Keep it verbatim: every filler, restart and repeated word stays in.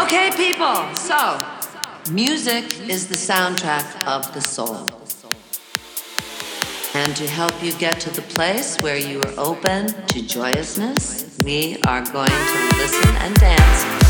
Okay, people, so music is the soundtrack of the soul. And to help you get to the place where you are open to joyousness, we are going to listen and dance